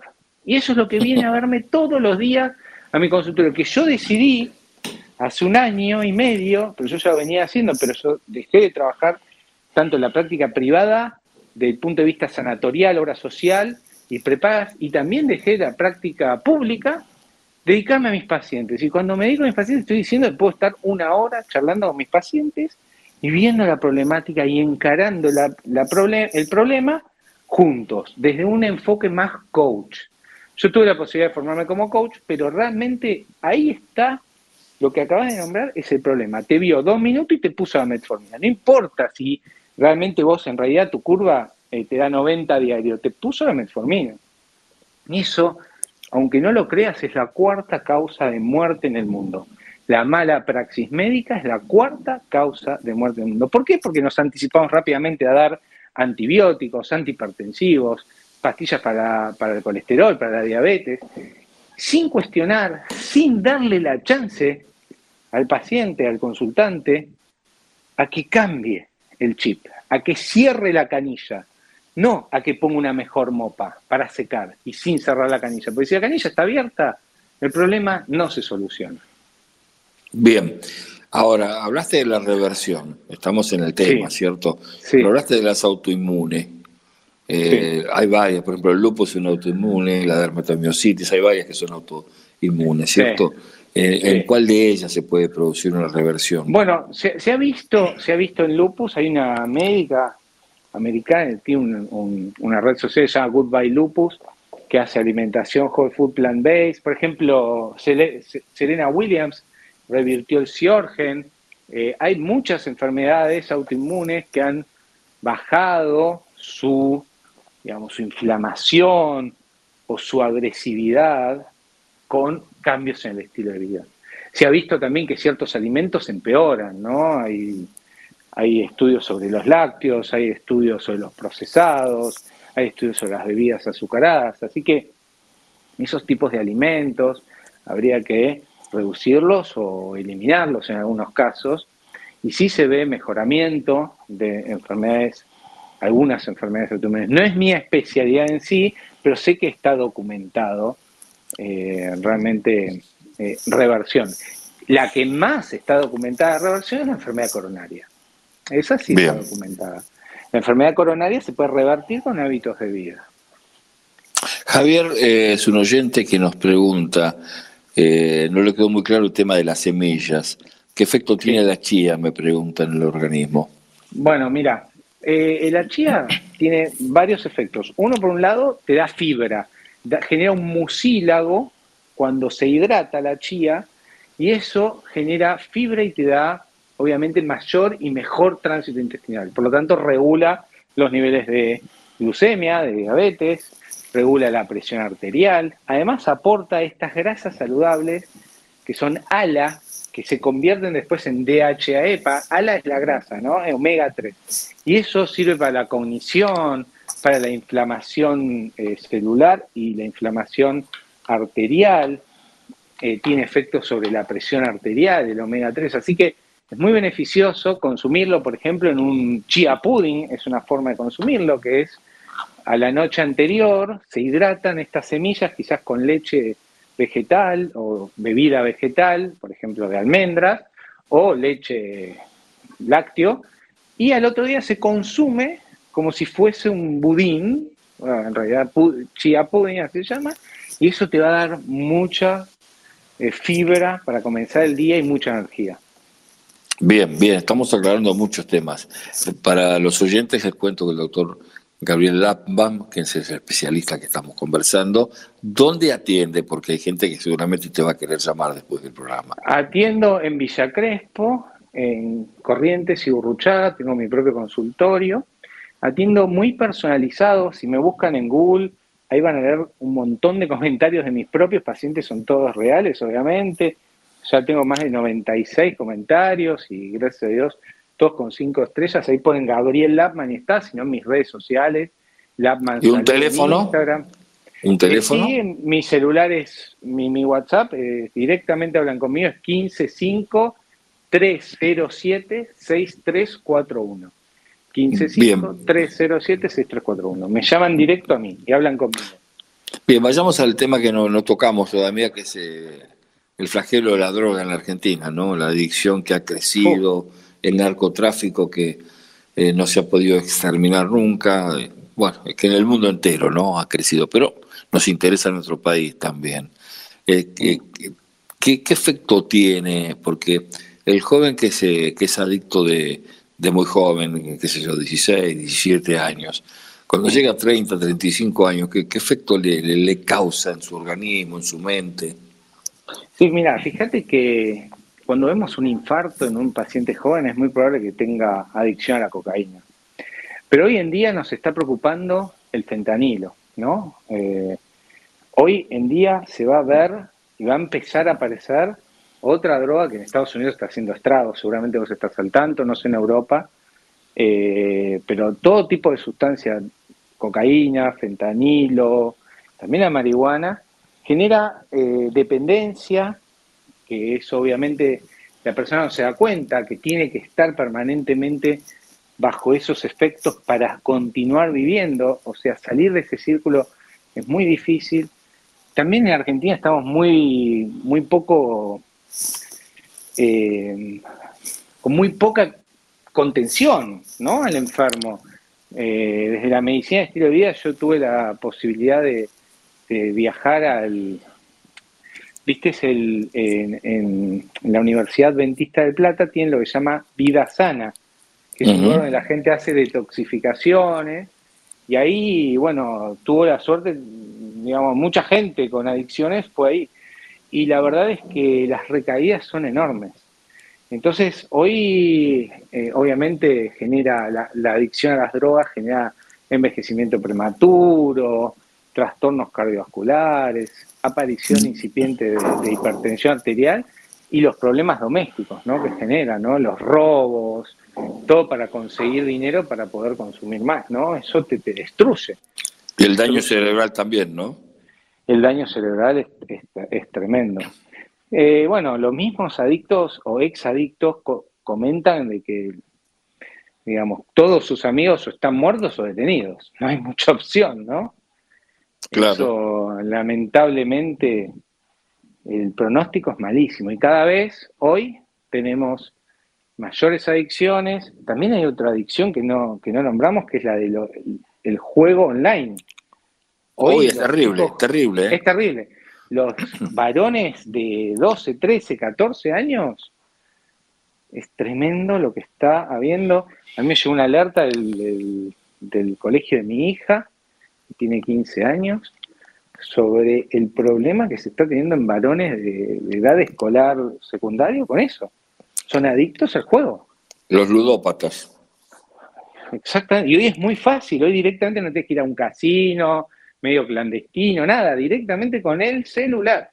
Y eso es lo que viene a verme todos los días a mi consultorio, que yo decidí hace 1 año y medio, pero yo ya lo venía haciendo, pero yo dejé de trabajar tanto en la práctica privada, desde el punto de vista sanatorial, obra social y prepagas, y también dejé la práctica pública, dedicarme a mis pacientes. Y cuando me dedico a mis pacientes estoy diciendo que puedo estar 1 hora charlando con mis pacientes y viendo la problemática y encarando el problema juntos, desde un enfoque más coach. Yo tuve la posibilidad de formarme como coach, pero realmente ahí está lo que acabas de nombrar, es el problema. Te vio 2 minutos y te puso la metformina. No importa si realmente vos en realidad tu curva te da 90 diario, te puso la metformina. Y eso, aunque no lo creas, es la 4ª causa de muerte en el mundo. La mala praxis médica es la 4ª causa de muerte en el mundo. ¿Por qué? Porque nos anticipamos rápidamente a dar antibióticos, antihipertensivos, pastillas para el colesterol, para la diabetes, sin cuestionar, sin darle la chance al paciente, al consultante, a que cambie el chip, a que cierre la canilla, no a que ponga una mejor mopa para secar y sin cerrar la canilla. Porque si la canilla está abierta, el problema no se soluciona. Bien, ahora hablaste de la reversión, estamos en el tema, Sí. ¿cierto? Sí. Pero hablaste de las autoinmunes. Sí. Hay varias, por ejemplo, el lupus es un autoinmune, la dermatomiositis, hay varias que son autoinmunes, ¿cierto? Sí. ¿En cuál de ellas se puede producir una reversión? Bueno, se ha visto en lupus, hay una médica americana, tiene una red social que se llama Goodbye Lupus, que hace alimentación whole food plant-based. Por ejemplo, Serena Williams revirtió el Sjögren. Hay muchas enfermedades autoinmunes que han bajado su inflamación o su agresividad con cambios en el estilo de vida. Se ha visto también que ciertos alimentos empeoran, ¿no? Hay estudios sobre los lácteos, hay estudios sobre los procesados, hay estudios sobre las bebidas azucaradas, así que esos tipos de alimentos habría que reducirlos o eliminarlos en algunos casos, y sí se ve mejoramiento de enfermedades, algunas enfermedades autoinmunes. No es mi especialidad en sí, pero sé que está documentado realmente reversión. La que más está documentada de reversión es la enfermedad coronaria. Esa sí Bien. está documentada. La enfermedad coronaria se puede revertir con hábitos de vida. Javier es un oyente que nos pregunta, no le quedó muy claro el tema de las semillas. ¿Qué efecto tiene la chía? Me pregunta en el organismo. Bueno, mira, la chía tiene varios efectos. Uno, por un lado, te da fibra, genera un mucílago cuando se hidrata la chía, y eso genera fibra y te da, obviamente, mayor y mejor tránsito intestinal. Por lo tanto, regula los niveles de glucemia, de diabetes, regula la presión arterial. Además, aporta estas grasas saludables que son ALA, que se convierten después en DHA-EPA. ALA es la grasa, ¿no? Omega 3. Y eso sirve para la cognición, para la inflamación celular y la inflamación arterial. Tiene efectos sobre la presión arterial, el omega 3. Así que es muy beneficioso consumirlo, por ejemplo, en un chia pudding. Es una forma de consumirlo, que es a la noche anterior se hidratan estas semillas, quizás con leche vegetal o bebida vegetal, por ejemplo de almendras, o leche lácteo, y al otro día se consume como si fuese un budín, bueno, en realidad chia pudding así se llama, y eso te va a dar mucha fibra para comenzar el día y mucha energía. Bien, bien, estamos aclarando muchos temas. Para los oyentes les cuento que el doctor Gabriel Lapman, que es el especialista que estamos conversando, ¿dónde atiende? Porque hay gente que seguramente te va a querer llamar después del programa. Atiendo en Villa Crespo, en Corrientes y Burruchaga, tengo mi propio consultorio. Atiendo muy personalizado, si me buscan en Google, ahí van a ver un montón de comentarios de mis propios pacientes, son todos reales, obviamente. Ya tengo más de 96 comentarios y gracias a Dios todos con 5 estrellas. Ahí ponen Gabriel Lapman y está, sino en mis redes sociales. Lapman ¿Y un Salud teléfono? En Instagram. ¿Un teléfono? Sí, mi celular es, mi WhatsApp, directamente hablan conmigo, es 155-307-6341. 155-307-6341. Me llaman directo a mí y hablan conmigo. Bien, vayamos al tema que no tocamos todavía, que es el flagelo de la droga en la Argentina, ¿no? La adicción que ha crecido, el narcotráfico que no se ha podido exterminar nunca. Bueno, es que en el mundo entero, ¿no? Ha crecido, pero nos interesa en nuestro país también. ¿Qué efecto tiene? Porque el joven que es adicto de muy joven, qué sé yo, 16, 17 años, cuando llega a 30, 35 años, ¿qué efecto le causa en su organismo, en su mente? Sí, mira, fíjate que cuando vemos un infarto en un paciente joven es muy probable que tenga adicción a la cocaína. Pero hoy en día nos está preocupando el fentanilo, ¿no? Hoy en día se va a ver y va a empezar a aparecer otra droga que en Estados Unidos está haciendo estragos, seguramente vos estás al tanto, no sé en Europa, pero todo tipo de sustancias, cocaína, fentanilo, también la marihuana, genera dependencia, que es obviamente la persona no se da cuenta que tiene que estar permanentemente bajo esos efectos para continuar viviendo, o sea, salir de ese círculo es muy difícil. También en Argentina estamos muy poco, con muy poca contención, ¿no?, al enfermo. Desde la medicina de estilo de vida yo tuve la posibilidad de viajar viste, en la Universidad Adventista del Plata tienen lo que se llama Vida Sana, que es un lugar donde la gente hace detoxificaciones, y ahí, bueno, tuvo la suerte, digamos, mucha gente con adicciones fue ahí, y la verdad es que las recaídas son enormes. Entonces, hoy, obviamente, genera la adicción a las drogas, genera envejecimiento prematuro, trastornos cardiovasculares, aparición incipiente de hipertensión arterial y los problemas domésticos, ¿no?, que generan, ¿no?, los robos, todo para conseguir dinero para poder consumir más, ¿no? Eso te destruye. Y el daño cerebral también, ¿no? El daño cerebral es tremendo. Bueno, los mismos adictos o exadictos comentan de que, digamos, todos sus amigos o están muertos o detenidos. No hay mucha opción, ¿no? Claro. Eso, lamentablemente, el pronóstico es malísimo. Y cada vez, hoy, tenemos mayores adicciones. También hay otra adicción que no nombramos, que es la del juego online. Hoy es terrible, chicos, terrible, ¿eh? Es terrible. Los varones de 12, 13, 14 años, es tremendo lo que está habiendo. A mí me llegó una alerta del colegio de mi hija, que tiene 15 años, sobre el problema que se está teniendo en varones de edad escolar secundario con eso. Son adictos al juego. Los ludópatas. Exactamente. Y hoy es muy fácil, hoy directamente no tienes que ir a un casino medio clandestino, nada, directamente con el celular.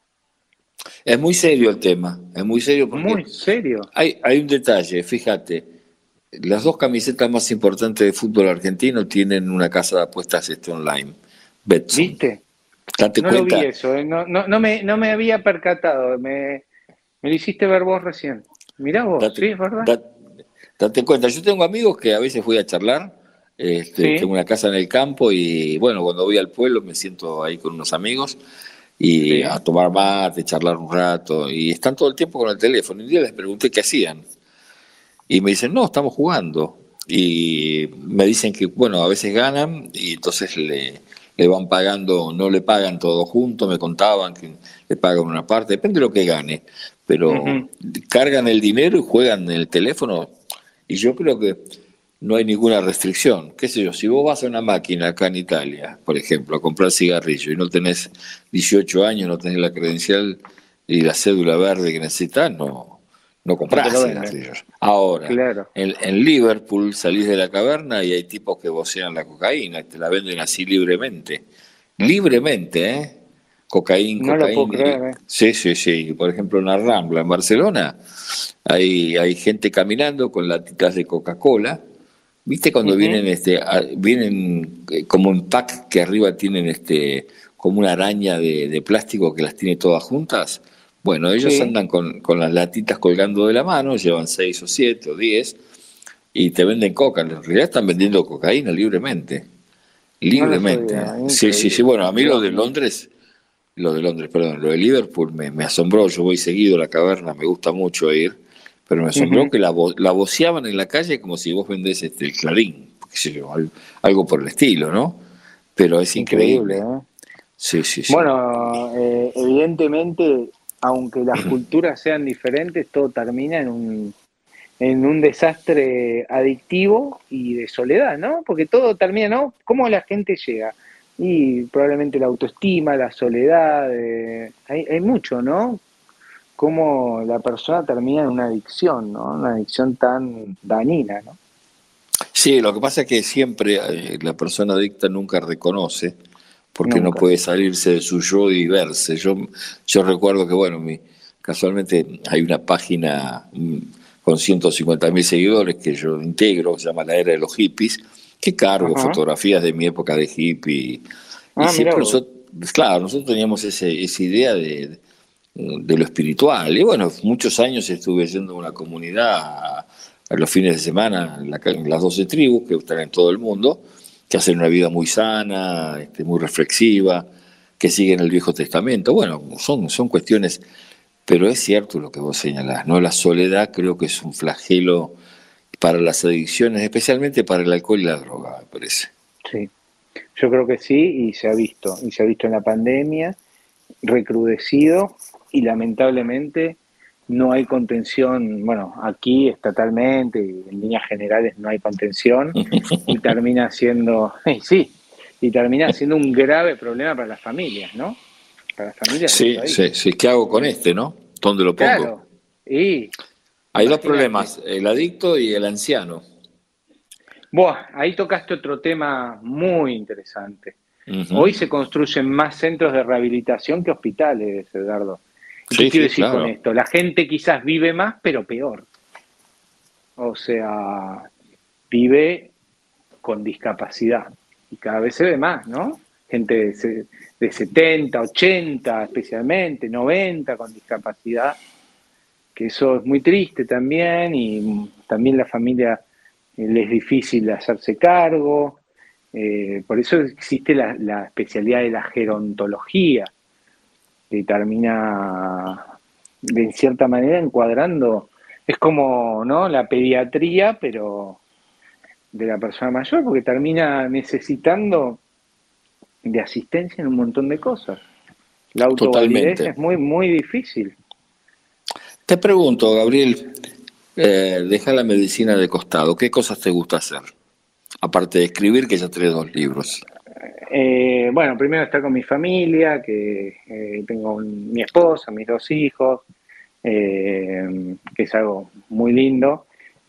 Es muy serio el tema, es muy serio porque muy serio. Hay un detalle, fíjate, las dos camisetas más importantes de fútbol argentino tienen una casa de apuestas online, Betson. ¿Viste? Date cuenta. Lo vi eso, no me había percatado, me lo hiciste ver vos recién. Mirá vos, sí, es verdad. Date cuenta, yo tengo amigos que a veces voy a charlar. Sí. Tengo una casa en el campo y bueno, cuando voy al pueblo me siento ahí con unos amigos y sí, a tomar mate, charlar un rato y están todo el tiempo con el teléfono. Un día les pregunté qué hacían y me dicen, no, estamos jugando, y me dicen que bueno, a veces ganan y entonces le van pagando, no le pagan todo junto, me contaban que le pagan una parte, depende de lo que gane, pero cargan el dinero y juegan en el teléfono, y yo creo que no hay ninguna restricción. Qué sé yo, si vos vas a una máquina acá en Italia, por ejemplo, a comprar cigarrillos y no tenés 18 años, no tenés la credencial y la cédula verde que necesitas, no comprás cigarrillos. Ahora, claro, en Liverpool salís de la caverna y hay tipos que vocean la cocaína y te la venden así libremente. Libremente, ¿eh? Cocaína. Lo puedo creer, ¿eh? Sí. Por ejemplo, en la Rambla, en Barcelona, hay gente caminando con latitas de Coca-Cola. ¿Viste cuando vienen como en pack que arriba tienen como una araña de plástico que las tiene todas juntas? Bueno, ellos andan con las latitas colgando de la mano, llevan 6 o 7 o 10 y te venden coca. En realidad están vendiendo cocaína libremente. libremente. No lo sabía, Sí, sí, sí. increíble. Bueno, a mí lo de Liverpool me asombró. Yo voy seguido a la caverna, me gusta mucho ir, pero me asombró Ujú. que la voceaban en la calle como si vos vendés el Clarín, qué sé yo, algo por el estilo, ¿no? Pero es Increíble, increíble. ¿eh? Sí, sí, sí. Bueno, evidentemente, aunque las culturas sean diferentes, todo termina en un desastre adictivo y de soledad, ¿no? Porque todo termina, ¿no? ¿Cómo la gente llega? Y probablemente la autoestima, la soledad, hay mucho, ¿no? Cómo la persona termina en una adicción, ¿no? Una adicción tan dañina, ¿no? Sí, lo que pasa es que siempre la persona adicta nunca reconoce porque no Nunca. puede salirse de su yo y verse. Yo recuerdo que, bueno, casualmente hay una página con 150.000 seguidores que yo integro, que se llama La Era de los Hippies, que cargo Ajá. fotografías de mi época de hippie. Y Ah, mira siempre vos. nosotros, claro, nosotros teníamos esa idea de lo espiritual. Y bueno, muchos años estuve yendo a una comunidad a los fines de semana, en las 12 tribus que están en todo el mundo, que hacen una vida muy sana, muy reflexiva, que siguen el Viejo Testamento. Bueno, son cuestiones, pero es cierto lo que vos señalás, ¿no? La soledad creo que es un flagelo para las adicciones, especialmente para el alcohol y la droga, me parece. Sí, yo creo que sí, y se ha visto en la pandemia, recrudecido, y lamentablemente no hay contención, bueno, aquí estatalmente y en líneas generales no hay contención, y termina siendo, sí, y termina siendo un grave problema para las familias, ¿no? Para las familias de los Sí, sí, adictos. sí. ¿Qué hago con no? ¿Dónde lo pongo? Claro, y Hay dos imagínate. problemas, el adicto y el anciano. Buah, ahí tocaste otro tema muy interesante. Hoy Ujú. se construyen más centros de rehabilitación que hospitales, Edgardo. ¿Y qué Sí, quiero sí, decir con claro. esto? La gente quizás vive más, pero peor. O sea, vive con discapacidad. Y cada vez se ve más, ¿no? Gente de 70, 80, especialmente, 90 con discapacidad, que eso es muy triste también, y también la familia le es difícil hacerse cargo. Por eso existe la especialidad de la gerontología, que termina de cierta manera encuadrando, es como, ¿no?, la pediatría, pero de la persona mayor, porque termina necesitando de asistencia en un montón de cosas. La autovalidez Totalmente. es muy, muy difícil. Te pregunto, Gabriel, deja la medicina de costado, ¿qué cosas te gusta hacer? Aparte de escribir, que ya tenés 2 libros. Bueno, primero estar con mi familia, que tengo mi esposa, mis 2 hijos, que es algo muy lindo.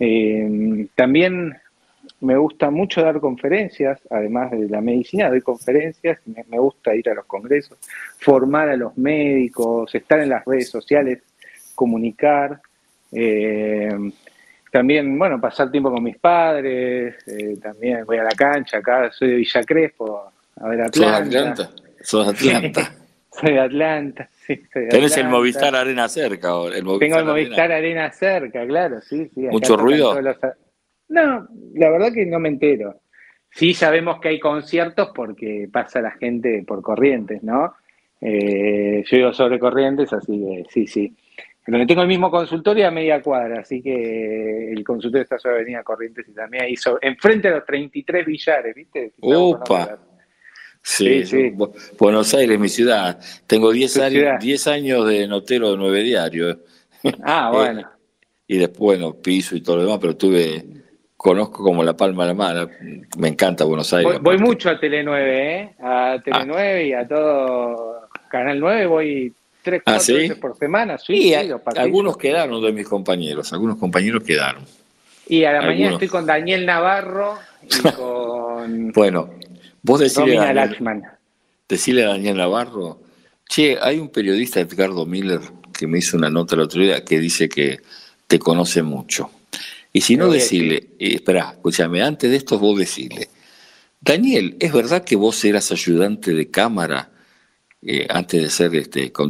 También me gusta mucho dar conferencias, además de la medicina, doy conferencias, me gusta ir a los congresos, formar a los médicos, estar en las redes sociales, comunicar. Eh, También, bueno, pasar tiempo con mis padres, también voy a la cancha, acá soy de Villa Crespo, a ver ¿Sos de Atlanta. Atlanta? ¿Sos de Atlanta? Soy de Atlanta, sí, soy de Tenés el Movistar Atlanta. Arena cerca ahora, el Tengo el Movistar Arena. Movistar Arena cerca, claro, sí, sí, acá ¿Mucho tocan todos ruido? los... No, la verdad que no me entero. Sí sabemos que hay conciertos porque pasa la gente por Corrientes, ¿no? Yo vivo sobre Corrientes, así que sí, sí. Donde tengo el mismo consultorio a media cuadra, así que el consultorio está sobre Avenida Corrientes y también ahí enfrente de los 33 billares, ¿viste? Si me hago por Upa. nombrar. Sí, Sí, sí, Buenos Aires, mi ciudad. Tengo 10 tu años, ciudad. 10 años de notero de 9 diarios. Ah, bueno. Y después, bueno, piso y todo lo demás, pero conozco como la palma de la mano. Me encanta Buenos Aires, Voy aparte. mucho a Tele9, ¿eh? A Ah, Tele9 y a todo Canal 9 voy 3, ah, 4 veces ¿sí? por semana, sí, Y sí, los algunos partidos. quedaron de mis compañeros, algunos compañeros quedaron. Y a la mañana Algunos. estoy con Daniel Navarro y con Bueno, vos Romina Lachman. decirle a Daniel Navarro, che, hay un periodista, Edgardo Miller, que me hizo una nota el otro día que dice que te conoce mucho. Y si Se lo no, voy a decir. decirle, espera, escúchame, antes de esto vos decirle, Daniel, ¿es verdad que vos eras ayudante de cámara antes de ser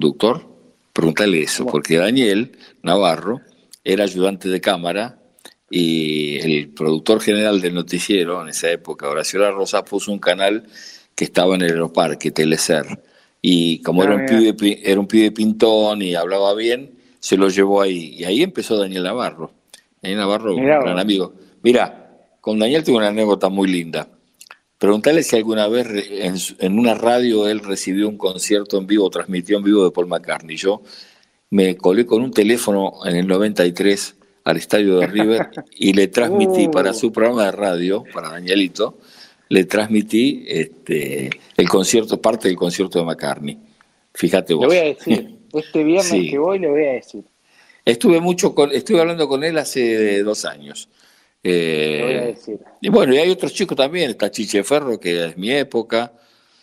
conductor? Preguntale eso, Bueno, porque Daniel Navarro era ayudante de cámara y el productor general del noticiero en esa época, Horacio La Rosa, puso un canal que estaba en el Aeroparque, Telecer, y como era un pibe pintón y hablaba bien, se lo llevó ahí, y ahí empezó Daniel Navarro. Daniel Navarro, un gran amigo. Mira, con Daniel tengo una anécdota muy linda. Preguntale si alguna vez en una radio él recibió un concierto en vivo, transmitió en vivo de Paul McCartney. Yo me colé con un teléfono en el 93 al estadio de River y le transmití para su programa de radio, para Danielito, le transmití el concierto, parte del concierto de McCartney. Fíjate vos. Le voy a decir, este viernes Sí. que voy le voy a decir. Estuve hablando con él hace 2 años. Le voy a decir. Y bueno, y hay otros chicos también, está Chiche Ferro, que es mi época,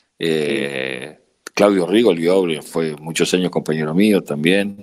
Claudio Rigoli fue muchos años compañero mío también,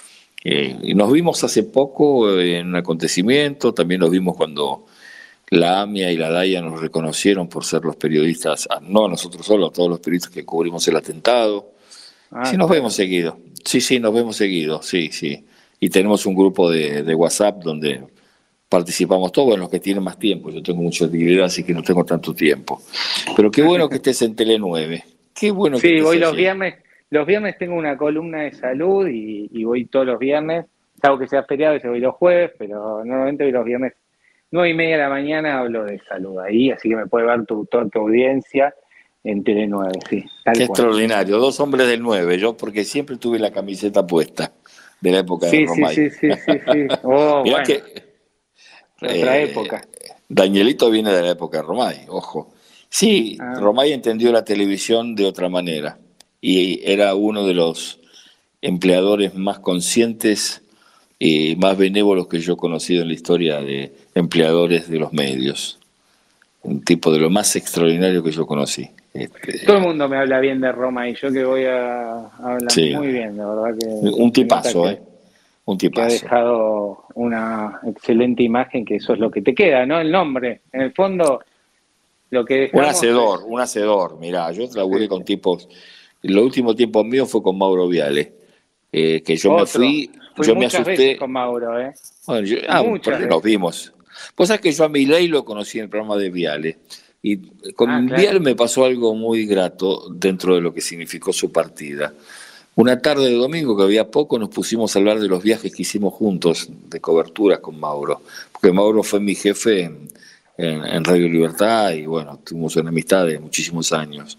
y nos vimos hace poco en un acontecimiento, también nos vimos cuando la AMIA y la DAIA nos reconocieron por ser los periodistas, no nosotros solos, todos los periodistas que cubrimos el atentado. Sí, nos vemos seguido, sí, nos vemos seguido, sí, y tenemos un grupo de WhatsApp donde participamos todos, los que tienen más tiempo. Yo tengo mucha actividad, así que no tengo tanto tiempo. Pero qué bueno que estés en Tele 9. Qué bueno que Sí, estés voy allí. los viernes. Los viernes tengo una columna de salud y voy todos los viernes. Salvo que sea feriado, yo voy los jueves, pero normalmente voy los viernes 9:30 de la mañana, hablo de salud ahí, así que me puede ver toda tu audiencia en Tele 9, sí. Qué Tal cual. extraordinario. 2 hombres del 9, yo porque siempre tuve la camiseta puesta de la época de Romay. Sí. Oh, Mirá bueno, que otra época. Danielito viene de la época de Romay, ojo. Sí, Romay entendió la televisión de otra manera y era uno de los empleadores más conscientes y más benévolos que yo he conocido en la historia de empleadores de los medios. Un tipo de lo más extraordinario que yo conocí. Todo el mundo me habla bien de Roma y yo que voy a hablar muy bien, la verdad que... Un tipazo, un que ha tipazo. dejado una excelente imagen, que eso es lo que te queda, ¿no? El nombre, en el fondo, lo que dejamos... Un hacedor. Mirá, yo trabajé con tipos... El último tiempo mío fue con Mauro Viale, que yo me fui... Fui yo me muchas asusté. veces con Mauro, ¿eh? Bueno, por ahí nos vimos. Vos sabés que yo a Milei lo conocí en el programa de Viale. Y con Viale me pasó algo muy grato dentro de lo que significó su partida. Una tarde de domingo, que había poco, nos pusimos a hablar de los viajes que hicimos juntos, de cobertura con Mauro. Porque Mauro fue mi jefe en Radio Libertad y bueno, tuvimos una amistad de muchísimos años.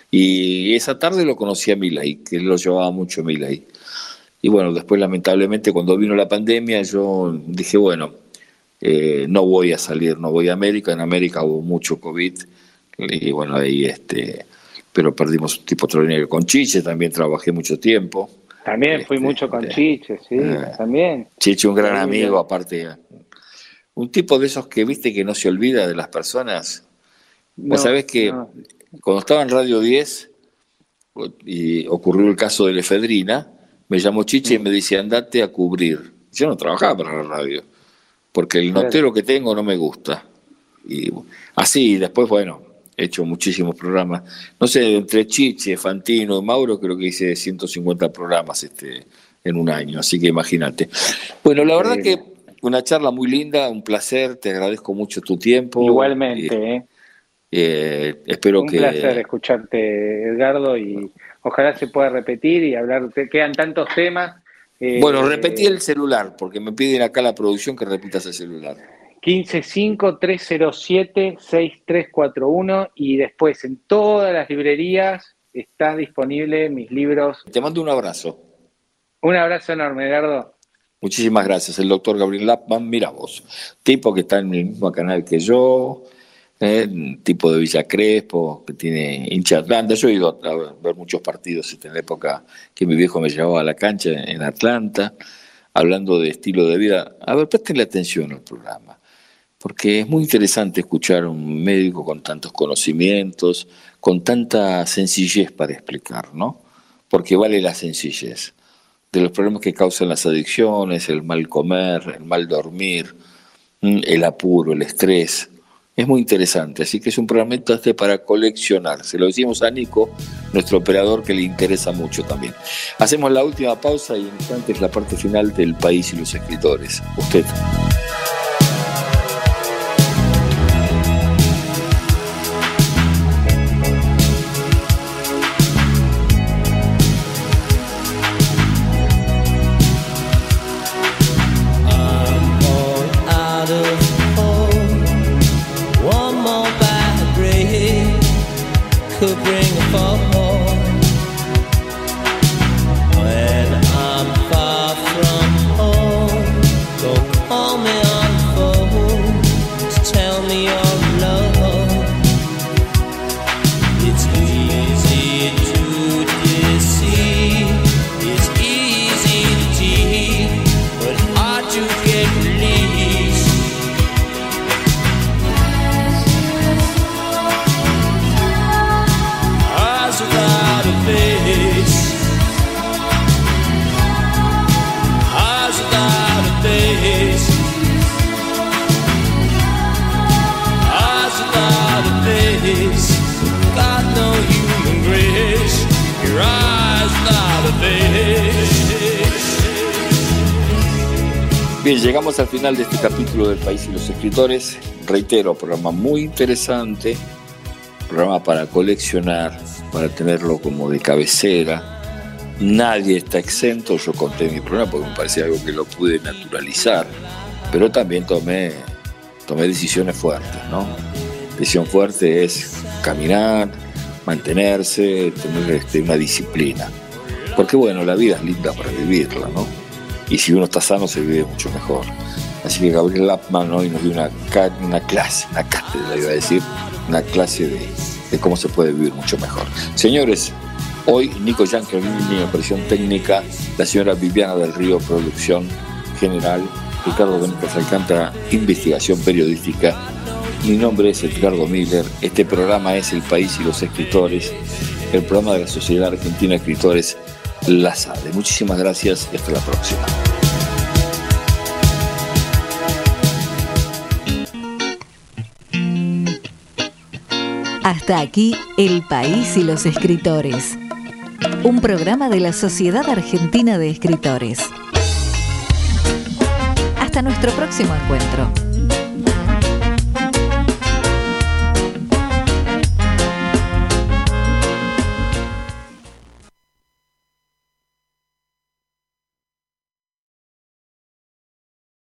Y esa tarde lo conocí a Milei, que él lo llevaba mucho Milei. Y bueno, después lamentablemente cuando vino la pandemia yo dije, bueno, no voy a salir, no voy a América. En América hubo mucho COVID y bueno, ahí pero perdimos un tipo extraordinario. Con Chiche también trabajé mucho tiempo. También fui mucho con Chiche, sí, también. Chiche, un gran amigo, aparte. Un tipo de esos que viste que no se olvida de las personas. Vos sabés que cuando estaba en Radio 10 y ocurrió el caso de la efedrina, me llamó Chiche y me dice, andate a cubrir. Yo no trabajaba para la radio, porque el notero que tengo no me gusta. Y así, después, bueno, he hecho muchísimos programas. No sé, entre Chiche, Fantino y Mauro, creo que hice 150 programas en un año, así que imagínate. Bueno, la verdad que una charla muy linda, un placer, te agradezco mucho tu tiempo. Igualmente, espero un que... placer escucharte, Edgardo, y ojalá se pueda repetir y hablar, quedan tantos temas. Bueno, repetí el celular, porque me piden acá la producción que repitas el celular. 155-307-6341 y después en todas las librerías está disponible mis libros. Te mando un abrazo. Un abrazo enorme, Edgardo. Muchísimas gracias. El doctor Gabriel Lapman, mira vos, tipo que está en el mismo canal que yo, tipo de Villa Crespo, que tiene hincha Atlanta. Yo he ido a ver muchos partidos en la época que mi viejo me llevaba a la cancha en Atlanta, hablando de estilo de vida. A ver, préstenle atención al programa, porque es muy interesante escuchar a un médico con tantos conocimientos, con tanta sencillez para explicar, ¿no? Porque vale la sencillez de los problemas que causan las adicciones, el mal comer, el mal dormir, el apuro, el estrés. Es muy interesante, así que es un programa para coleccionar. Se lo decimos a Nico, nuestro operador, que le interesa mucho también. Hacemos la última pausa y en instantes la parte final del País y los Escritores. Usted. Bien, llegamos al final de este capítulo del País y los Escritores. Reitero, programa muy interesante, programa para coleccionar, para tenerlo como de cabecera. Nadie está exento, yo conté mi programa porque me parecía algo que lo pude naturalizar, pero también tomé decisiones fuertes, ¿no? Decisión fuerte es caminar, mantenerse, tener una disciplina. Porque bueno, la vida es linda para vivirla, ¿no? Y si uno está sano se vive mucho mejor. Así que Gabriel Lapman hoy nos dio una cátedra, iba a decir, una clase de cómo se puede vivir mucho mejor. Señores, hoy Nico Giancarlini en operación técnica, la señora Viviana del Río, producción general, Ricardo Benítez Alcántara, investigación periodística. Mi nombre es Edgardo Miller. Este programa es El País y los Escritores, el programa de la Sociedad Argentina de Escritores, la SADE. Muchísimas gracias y hasta la próxima. Hasta aquí El País y los Escritores, un programa de la Sociedad Argentina de Escritores. Hasta nuestro próximo encuentro.